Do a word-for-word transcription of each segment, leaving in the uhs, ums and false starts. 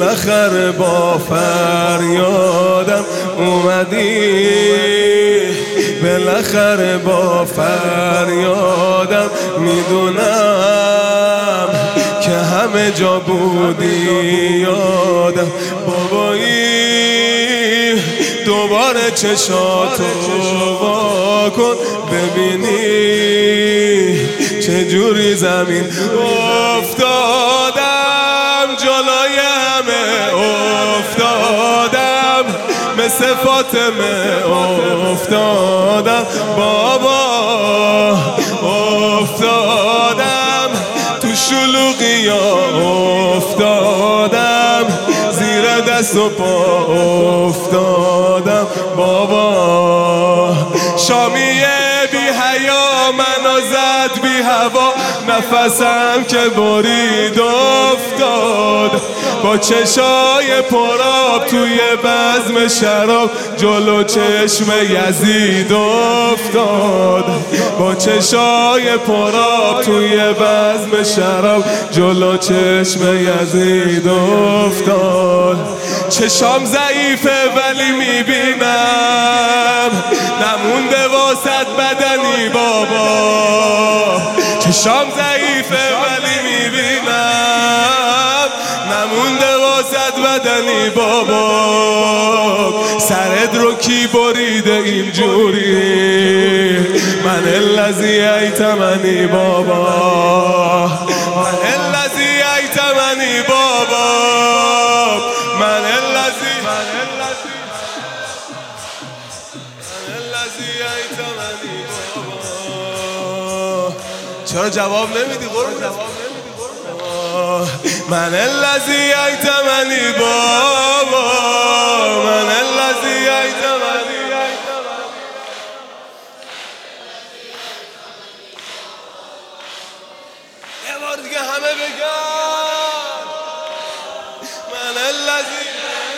بالاخره با فریادم اومدی، بالاخره با فریادم میدونم که همه جا بودی یادم. بابایی دوباره چشاتو وا کن ببینی چجوری زمین افتادم، جلوی همه افتادم، مثل فاطمه افتادم بابا، افتادم تو شلوغیا افتادم، زیر دست و پا افتادم بابا. شامیه بی حیا منو زد بی هوا، نفسم که برید افتاد، با چشای پراب توی بزم شراب جلو چشم یزید افتاد، با چشای پراب توی بزم شراب جلو چشم یزید افتاد. چشام ضعیفه ولی میبینم، نمونده واسط بدنی بابا. چشام ضعیفه ولی میبینم، نمونده واسط بدنی بابا. سرت رو کی بریده اینجوری؟ من الذی ایتمنی بابا، من الذی ایتمنی بابا، من الذی من الذی ایتمنی بابا. چرا جواب نمیدی قربون؟ من الذی ایتمنی بابا، من الذی ایتمنی. یه بار دیگه همه بگن من الذی.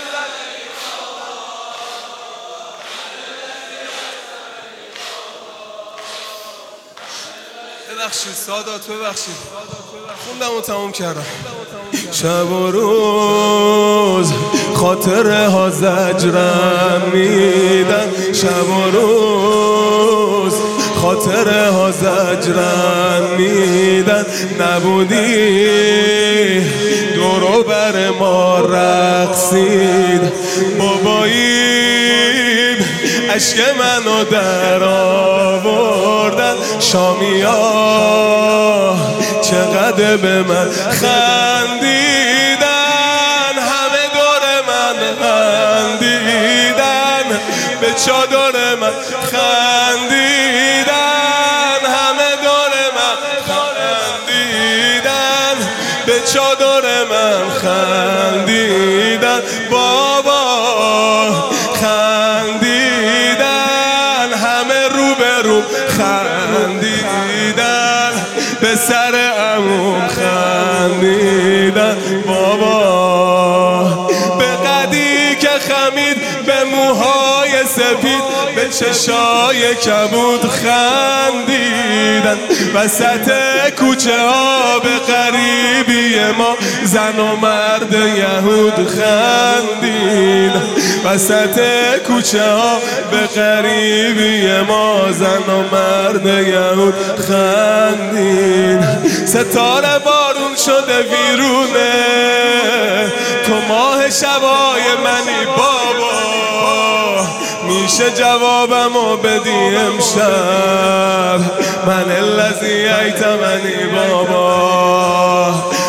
ببخشید سادات، ببخشید خوندم و تموم کردم. شب و روز خاطره ها زجرم میدن، شب و روز خاطره ها زجرم میدن. نبودی دورو بر ما رقصید، باباییم عشق منو در آوردن. شامیا چقدر به من خندیدن، همه دور من خندیدن، به چادر من خندیدن، همه دور من خندیدن، به چادر من خندیدن بابا، خندیدن، همه رو به رو خندیدن، به سر عموم خندیدن بابا. به قدی که خمید، به موهای سپید، به چشای کبود خندیدن. وسط کوچه ها به غریبی ما زن و مرد یهود خندیدن. وسط کوچه ها به غریبی ما زن و مرد یهود خندیدن. ستاره بارون شده ویرونه، تو ماه شبای منی بابا. میشه جوابمو بدی امشب؟ من الذی ایتمنی بابا،